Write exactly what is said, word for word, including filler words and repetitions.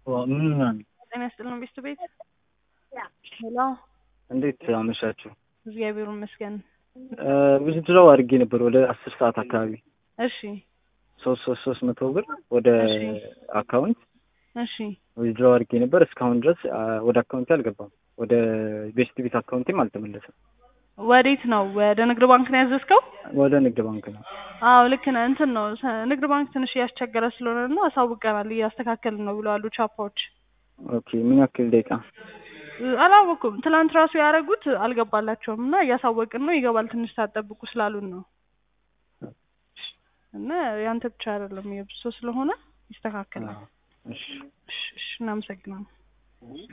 ምን ነው ጤና ይስጥልን ቤት ቤት ሄሎ እንዴት አመሻችሁ? እግዚአብሔር ይመስገን። ብዙ ድራው አድርጌ ነበር ወደ አስር ሰዓት አካባቢ። እሺ ሶስት ሶስት ሶስት መቶ ብር ወደ እሺ አካውንት እሺ ዊዝድሮ አድርጌ ነበር። እስካሁን ድረስ ወደ አካውንቴ አልገባም። ወደ ቤስት ቤት አካውንቴም አልተመለሰም። ወዴት ነው? ወደ ንግድ ባንክ ነው ያዘዝከው? ወደ ንግድ ባንክ ነው። አዎ ልክ ነህ። እንትን ነው ንግድ ባንክ ትንሽ እያስቸገረ ስለሆነ ነው አሳውቀናል፣ እያስተካከልን ነው ብለዋል ቻፓዎች። ኦኬ ምን ያክል ደቂቃ? አላወኩም። ትላንት ራሱ ያደረጉት አልገባላቸውም እና እያሳወቅን ነው፣ ይገባል ትንሽ ሳትጠብቁ ስላሉን ነው። እና ያንተ ብቻ አይደለም የብሶ ስለሆነ ይስተካከላል። እሺ እሺ እናመሰግናለን።